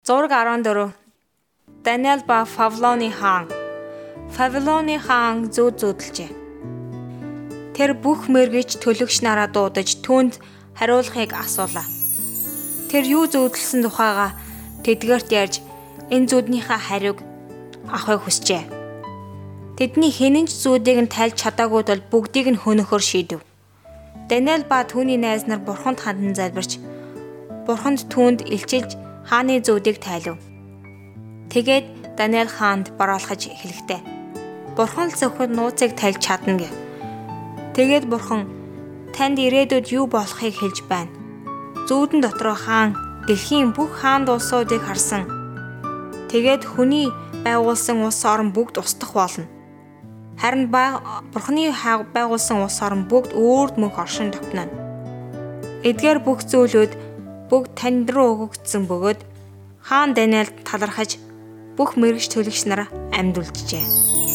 Зураг 14. Даниэл ба Вавилоны хаан. Вавилоны хаан зүүдэлжээ. Тэр бүх мэргэж төлөгч нараа дуудаж түүнд хариулахыг асуулаа. Тэр юу зүүдэлсэн тухайга тэдгээрт ярьж энэ зүуднийхээ хариуг авахыг хүсжээ. Тэдний хинэнч зүүдийг нь тайлж чадаагүй бол бүгдийг нь хөнөхөр шийдэв. Даниэл ба түүний найз нар бурханд хандан залбирч бурханд түүнд илчилж хааны зүүдийг тайлав. Тэгээд Даниэл хаанд бараалхаж эхлэхдээ бурхан л зөвхөн нууцыг тайлж чадна гэв. Тэгээд бурхан танд ирээдүйд юу болохыг хэлж байна. Зүүдэн дотроо хаан дэлхийн бүх хаанд улсуудыг харсан. Тэгээд хүний байгуулсан улс орн бүгд устдах болно. Харин бурханы байгуулсан улс орн бүгд өөрд мөнх оршин тогтно. Эдгээр бүх зүйлүүд бүгд танд руу өгөгдсөн бөгөөд хаан Даниэлд талархаж бүх мэрэгч төлөгч нараа амьд үлджээ.